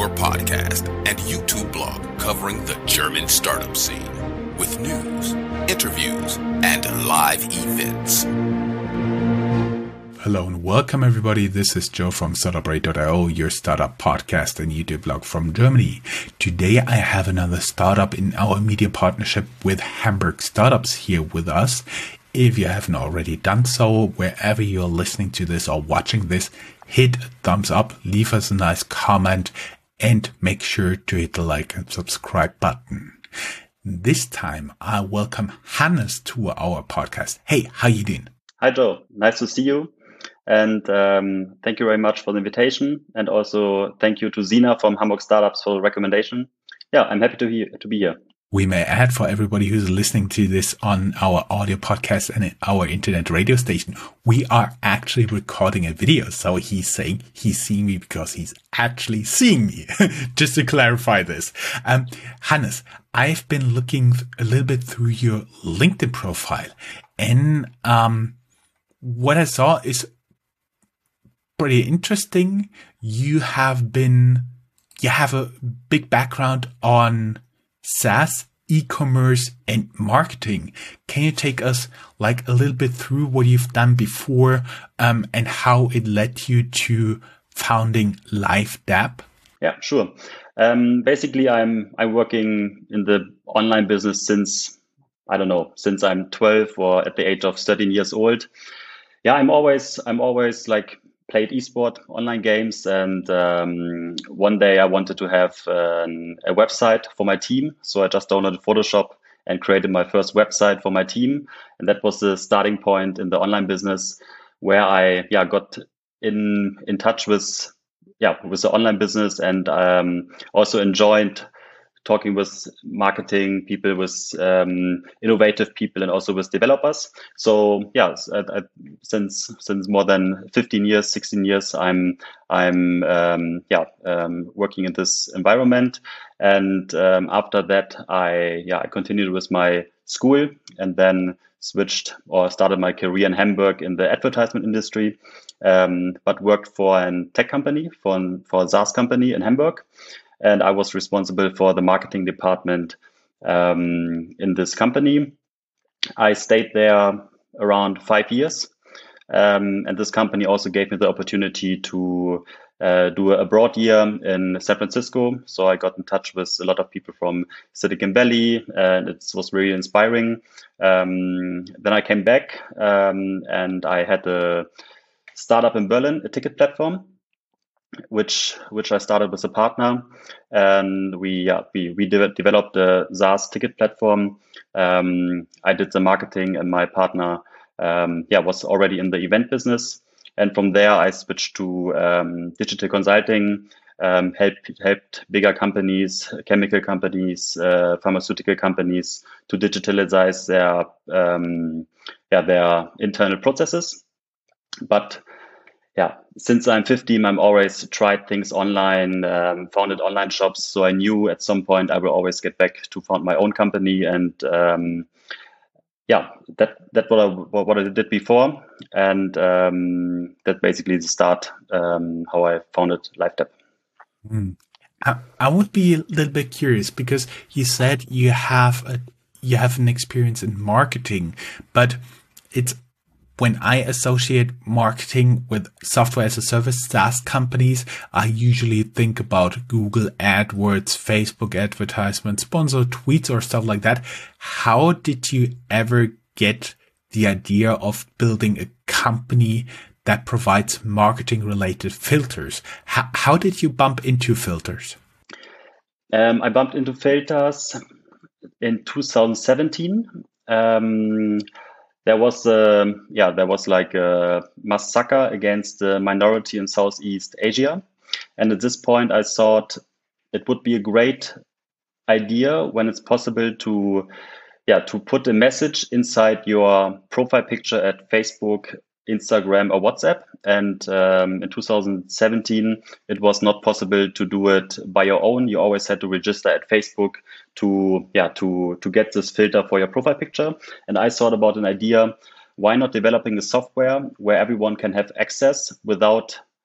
your podcast and YouTube blog covering the German startup scene with news, interviews, and live events. Hello and welcome everybody. This is Joe from Startuprad.io, your startup podcast and YouTube blog from Germany. Today I have another startup in our media partnership with Hamburg Startups here with us. If you haven't already done so, wherever you're listening to this or watching this, hit a thumbs up, leave us a nice comment, and make sure to hit the like and subscribe button. This time I welcome Hannes to our podcast. Hey, how you doing? Hi Joe, nice to see you. And thank you very much for the invitation. And also thank you to Zina from Hamburg Startups for the recommendation. Yeah, I'm happy to be here. We may add for everybody who's listening to this on our audio podcast and our internet radio station, we are actually recording a video. So he's saying he's seeing me because he's actually seeing me. Just to clarify this. Hannes, I've been looking a little bit through your LinkedIn profile, and what I saw is pretty interesting. You have a big background on SaaS, e-commerce, and marketing. Can you take us like a little bit through what you've done before and how it led you to founding LiveDApp? Yeah, sure. Basically, I'm working in the online business since I'm 12 or at the age of 13 years old. Yeah, I'm always like played esport, online games, and one day I wanted to have a website for my team. So I just downloaded Photoshop and created my first website for my team. And that was the starting point in the online business where I got in touch with the online business, and also enjoyed talking with marketing people, with innovative people, and also with developers. So since more than 16 years, I'm working in this environment. And after that, I continued with my school, and then started my career in Hamburg in the advertisement industry, but worked for a tech company, for a SaaS company in Hamburg. And I was responsible for the marketing department in this company. I stayed there around 5 years. And this company also gave me the opportunity to do a abroad year in San Francisco. So I got in touch with a lot of people from Silicon Valley, and it was really inspiring. Then I came back and I had a startup in Berlin, a ticket platform, which I started with a partner, and we developed a SaaS ticket platform. I did the marketing, and my partner was already in the event business. And from there, I switched to digital consulting, helped bigger companies, chemical companies, pharmaceutical companies to digitalize their internal processes. But since I'm 15, I'm always tried things online, founded online shops. So I knew at some point I will always get back to found my own company, and that's what I did before, and that basically the start how I founded LiveDApp. I would be a little bit curious because you said you have an experience in marketing, but it's. When I associate marketing with software as a service, SaaS companies, I usually think about Google AdWords, Facebook advertisements, sponsored tweets or stuff like that. How did you ever get the idea of building a company that provides marketing related filters? How did you bump into filters? I bumped into filters in 2017. There was like a massacre against the minority in Southeast Asia. And at this point, I thought it would be a great idea when it's possible to put a message inside your profile picture at Facebook, Instagram, or WhatsApp. And in 2017, it was not possible to do it by your own. You always had to register at Facebook to get this filter for your profile picture. And I thought about an idea: why not developing a software where everyone can have access without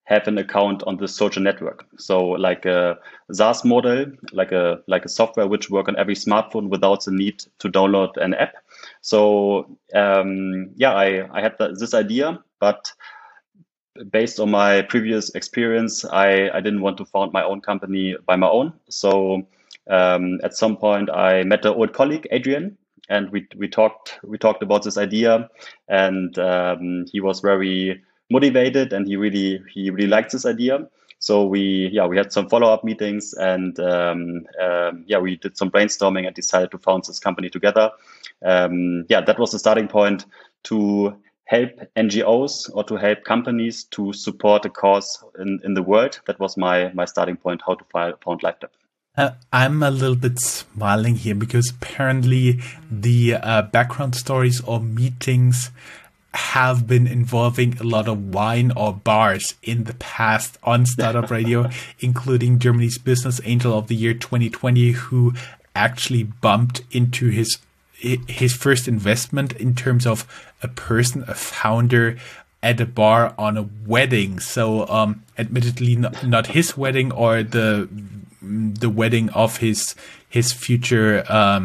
have an account on the social network. So like a SaaS model, like a software which work on every smartphone without the need to download an app. So I had this idea, but based on my previous experience, I didn't want to found my own company by my own. So at some point, I met an old colleague, Adrian, and we talked about this idea, and he was very motivated, and he really liked this idea. So we had some follow-up meetings, and we did some brainstorming and decided to found this company together. That was the starting point to help NGOs or to help companies to support a cause in the world. That was my starting point, how to found LiveDebt. I'm a little bit smiling here because apparently the background stories or meetings have been involving a lot of wine or bars in the past on Startup Radio, including Germany's Business Angel of the Year 2020, who actually bumped into his first investment in terms of a founder at a bar on a wedding. So, admittedly, not his wedding or the wedding of his future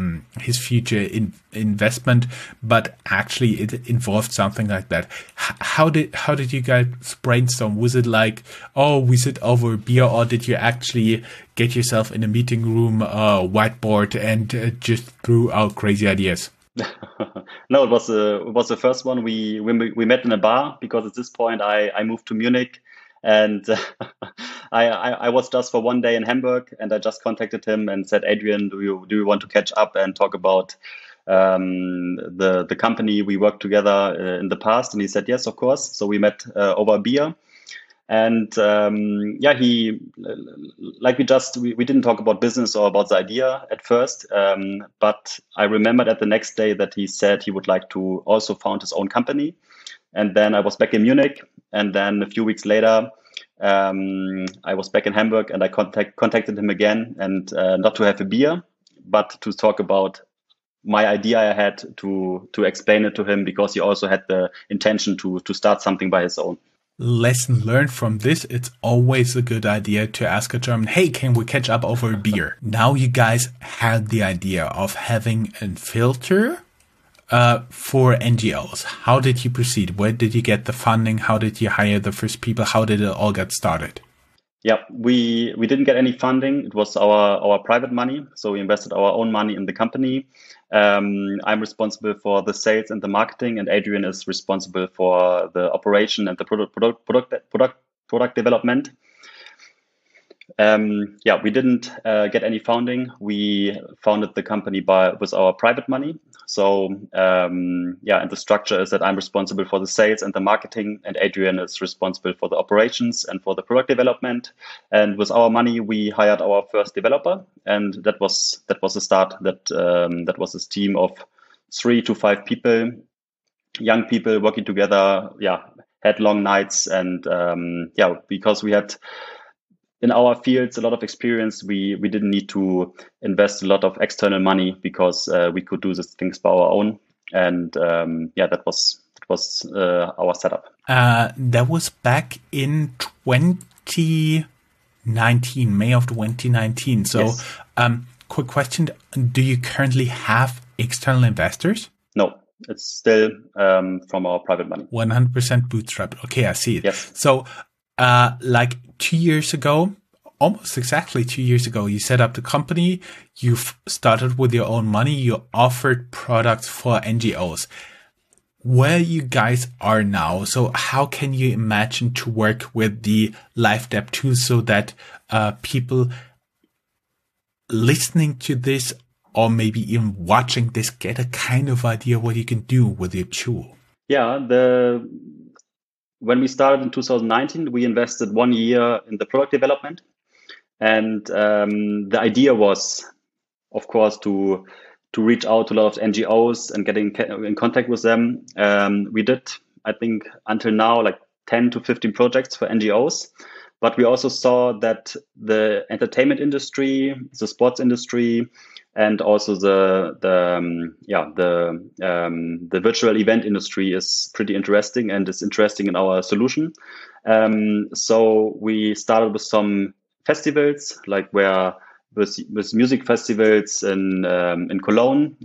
investment, but actually it involved something like that. How did you guys brainstorm? Was it like, oh, we sit over a beer, or did you actually get yourself in a meeting room, whiteboard, and just threw out crazy ideas? No, it was the first one. We met in a bar because at this point I moved to Munich. And I was just for one day in Hamburg, and I just contacted him and said, Adrian, do you want to catch up and talk about the company we worked together in the past? And he said, yes, of course. So we met over a beer. And we didn't talk about business or about the idea at first. But I remembered at the next day that he said he would like to also found his own company. And then I was back in Munich. And then a few weeks later, I was back in Hamburg, and I contacted him again, and not to have a beer, but to talk about my idea I had to explain it to him, because he also had the intention to start something by his own. Lesson learned from this: it's always a good idea to ask a German, hey, can we catch up over a beer? Now you guys had the idea of having a filter for NGOs. How did you proceed? Where did you get the funding? How did you hire the first people? How did it all get started? Yeah, we didn't get any funding. It was our private money. So we invested our own money in the company. I'm responsible for the sales and the marketing, and Adrian is responsible for the operation and the product development. We didn't get any funding. We founded the company with our private money. So and the structure is that I'm responsible for the sales and the marketing, and Adrian is responsible for the operations and for the product development. And with our money, we hired our first developer, and that was the start. That was this team of 3 to 5 people, young people working together. Had long nights, and because we had in our fields a lot of experience, we didn't need to invest a lot of external money, because we could do these things by our own. And that was our setup. That was back in 2019, May of 2019. So, yes. Quick question: do you currently have external investors? No. It's still from our private money. 100% bootstrap. Okay, I see it. Yes. So, like 2 years ago, almost exactly 2 years ago, you set up the company, you've started with your own money, you offered products for NGOs. Where you guys are now, so how can you imagine to work with the LiveDebt tool so that people listening to this, or maybe even watching this, get a kind of idea what you can do with your tool? Yeah, when we started in 2019, we invested 1 year in the product development. And the idea was, of course, to reach out to a lot of NGOs and getting in contact with them. We did, I think, until now, like 10 to 15 projects for NGOs. But we also saw that the entertainment industry, the sports industry, and also the virtual event industry is pretty interesting and is interesting in our solution. So we started with some festivals, like with music festivals in Cologne,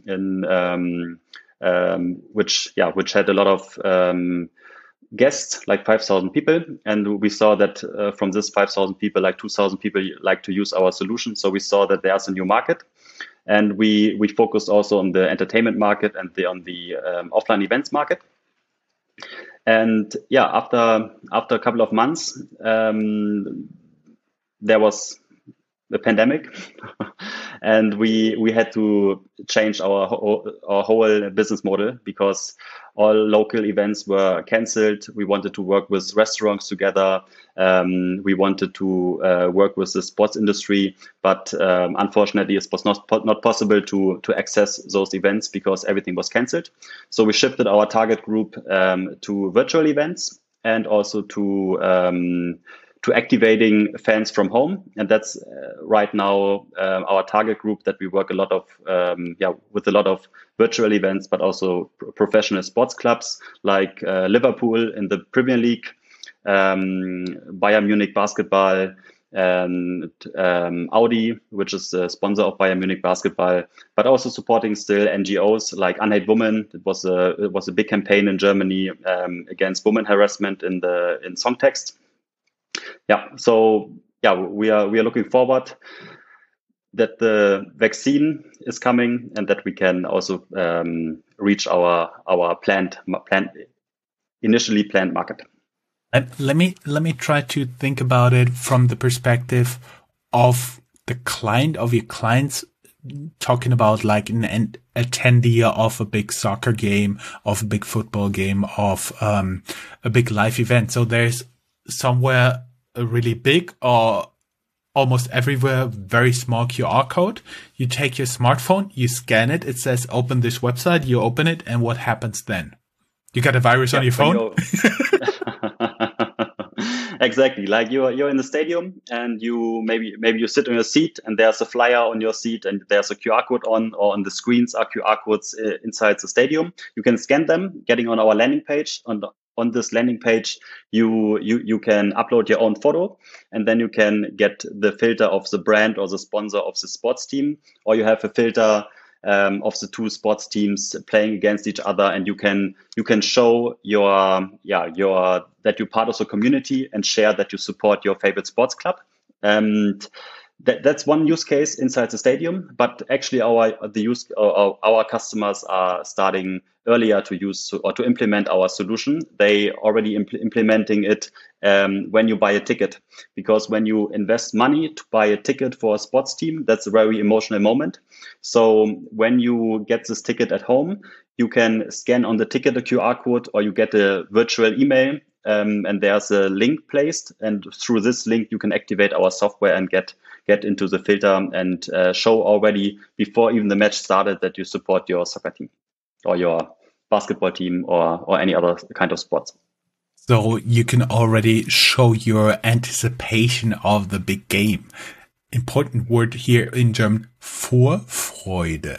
which had a lot of guests, like 5,000 people, and we saw that from this 5,000 people, like 2,000 people like to use our solution. So we saw that there's a new market, and we focused also on the entertainment market and on the offline events market. And after a couple of months, there was the pandemic, and we had to change our whole business model because all local events were canceled. We wanted to work with restaurants together. We wanted to work with the sports industry, but unfortunately, it was not possible to access those events because everything was canceled. So we shifted our target group to virtual events and also to activating fans from home, and that's right now our target group that we work a lot of with a lot of virtual events, but also professional sports clubs like Liverpool in the Premier League, Bayern Munich basketball, and Audi, which is the sponsor of Bayern Munich basketball, but also supporting still NGOs like Unhate Women. It was a big campaign in Germany against women harassment in songtext. We are looking forward that the vaccine is coming and that we can also reach our initially planned market. Let me try to think about it from the perspective of the client, of your clients, talking about like an attendee of a big soccer game, of a big football game, of a big live event. So there's somewhere a really big or almost everywhere very small QR code. You take your smartphone, you scan it, it says open this website, you open it, and what happens then? You got a virus on your phone? Exactly. Like you're in the stadium and maybe you sit on your seat and there's a flyer on your seat and there's a QR code or on the screens are QR codes inside the stadium. You can scan them, getting on our landing page. On this landing page, you can upload your own photo, and then you can get the filter of the brand or the sponsor of the sports team, or you have a filter of the two sports teams playing against each other, and you can show that you're part of the community and share that you support your favorite sports club. And that's one use case inside the stadium, but actually our customers are starting earlier to use or to implement our solution. They already implementing it when you buy a ticket, because when you invest money to buy a ticket for a sports team, that's a very emotional moment. So when you get this ticket at home, you can scan on the ticket a QR code, or you get a virtual email, and there's a link placed, and through this link you can activate our software and get into the filter and show already before even the match started that you support your soccer team or your basketball team or any other kind of sports. So you can already show your anticipation of the big game. Important word here in German, Vorfreude.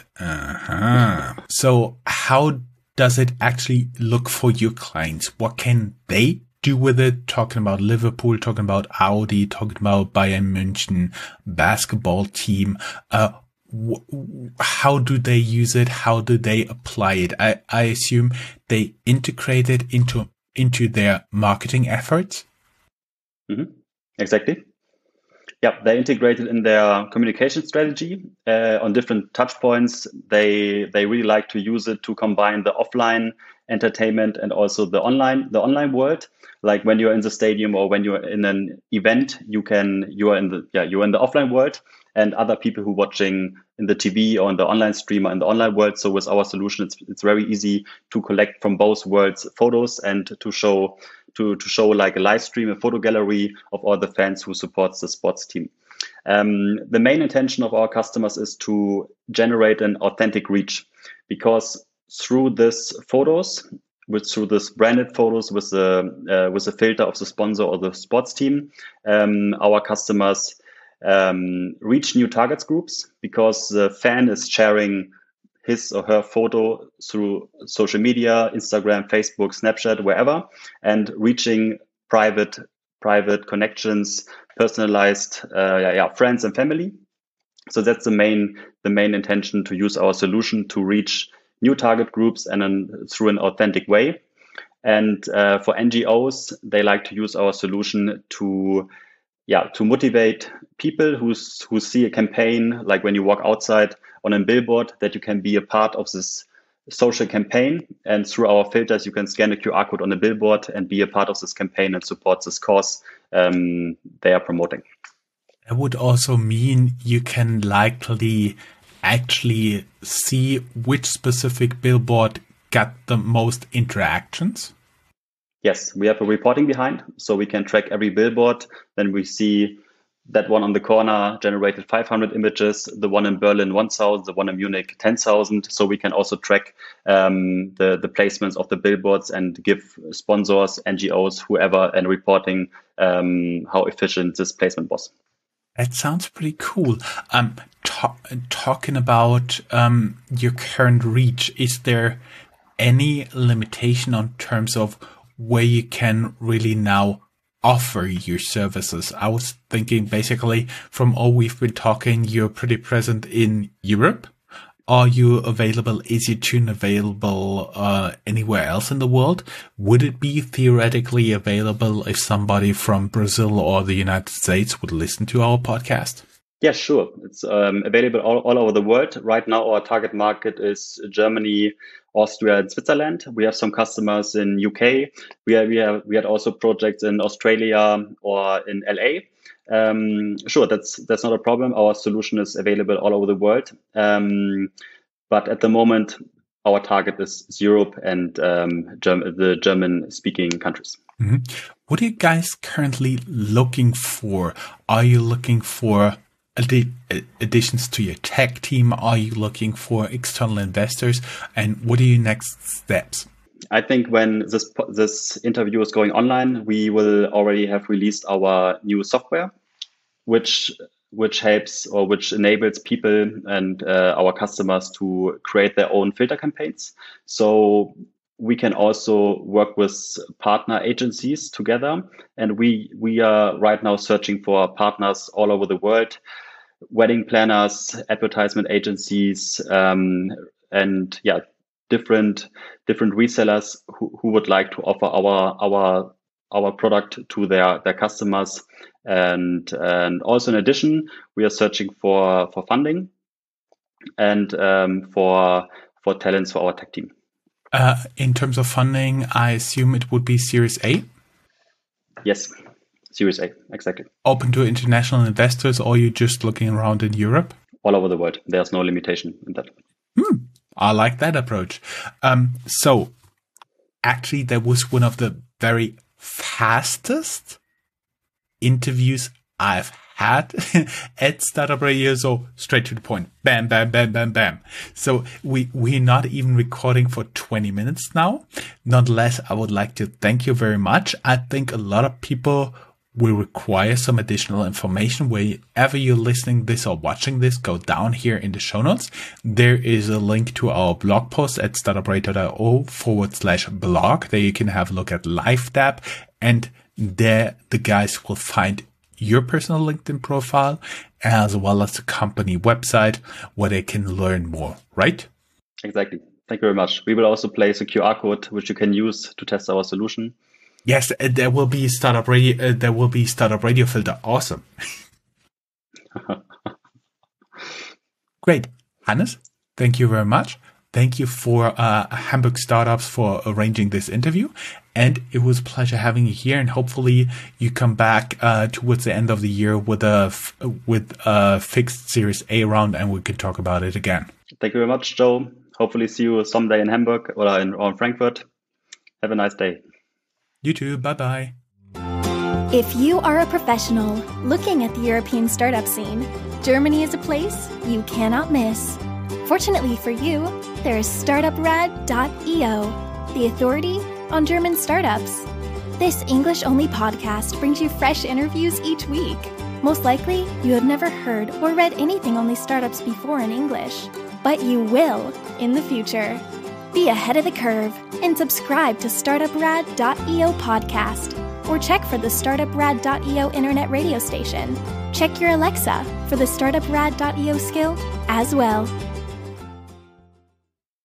So how does it actually look for your clients? What can they do with it? Talking about Liverpool, talking about Audi, talking about Bayern München basketball team. How do they use it? How do they apply it? I assume they integrate it into their marketing efforts. Mm-hmm. Exactly. Yeah, they integrate it in their communication strategy on different touch points. They really like to use it to combine the offline entertainment and also the online world. Like when you're in the stadium or when you're in an event, you're in the offline world, and other people who are watching in the TV or in the online stream or in the online world. So with our solution, it's very easy to collect from both worlds photos and to show like a live stream, a photo gallery of all the fans who supports the sports team. The main intention of our customers is to generate an authentic reach, because through this branded photos with the filter of the sponsor or the sports team, our customers reach new targets groups, because the fan is sharing his or her photo through social media, Instagram, Facebook, Snapchat, wherever, and reaching private connections, personalized friends and family. So that's the main intention, to use our solution to reach new target groups and then through an authentic way. And for NGOs, they like to use our solution to motivate people who see a campaign, like when you walk outside on a billboard, that you can be a part of this social campaign. And through our filters, you can scan a QR code on the billboard and be a part of this campaign and support this cause they are promoting. That would also mean you can likely actually see which specific billboard got the most interactions? Yes, we have a reporting behind, so we can track every billboard. Then we see that one on the corner generated 500 images, the one in Berlin 1,000, the one in Munich 10,000. So we can also track the placements of the billboards and give sponsors, NGOs, whoever, and reporting how efficient this placement was. That sounds pretty cool. Talking about your current reach, is there any limitation on terms of where you can really now offer your services? I was thinking, basically, from all we've been talking, you're pretty present in Europe. Are you available? Is your tune available anywhere else in the world? Would it be theoretically available if somebody from Brazil or the United States would listen to our podcast? Yeah, sure. It's available all over the world. Right now, our target market is Germany, Austria, and Switzerland. We have some customers in UK. We had also projects in Australia or in LA. Sure, that's not a problem. Our solution is available all over the world. But at the moment, our target is Europe and the German-speaking countries. Mm-hmm. What are you guys currently looking for? Are you looking for additions to your tech team? Are you looking for external investors? And what are your next steps? I think when this interview is going online, we will already have released our new software, which helps or which enables people and our customers to create their own filter campaigns. So we can also work with partner agencies together. And we are right now searching for partners all over the world, wedding planners, advertisement agencies, and different resellers who would like to offer our product to their customers. And also in addition, we are searching for funding and for talents for our tech team. In terms of funding, I assume it would be Series A? Yes, Series A, exactly. Open to international investors, or are you just looking around in Europe? All over the world. There's no limitation in that. I like that approach. So actually, that was one of the very fastest interviews I've had at Startup Radio. So straight to the point. Bam, bam, bam, bam, bam. So we're not even recording for 20 minutes now. Nonetheless, I would like to thank you very much. I think a lot of people will require some additional information. Wherever you're listening this or watching this, go down here in the show notes. There is a link to our blog post at startupradio.io/blog. There you can have a look at LiveTap, and there the guys will find your personal LinkedIn profile as well as the company website where they can learn more, right? Exactly. Thank you very much. We will also place a QR code which you can use to test our solution. Yes, there will be Startup Radio. There will be Startup Radio filter. Awesome. Great, Hannes. Thank you very much. Thank you for Hamburg Startups for arranging this interview, and it was a pleasure having you here. And hopefully, you come back towards the end of the year with a fixed Series A round, and we can talk about it again. Thank you very much, Joe. Hopefully, see you someday in Hamburg or in Frankfurt. Have a nice day. You too. Bye-bye. If you are a professional looking at the European startup scene, Germany is a place you cannot miss. Fortunately for you, there is StartupRad.io, the authority on German startups. This English-only podcast brings you fresh interviews each week. Most likely, you have never heard or read anything on these startups before in English, but you will in the future. Be ahead of the curve and subscribe to StartupRad.io podcast, or check for the StartupRad.io internet radio station. Check your Alexa for the StartupRad.io skill as well.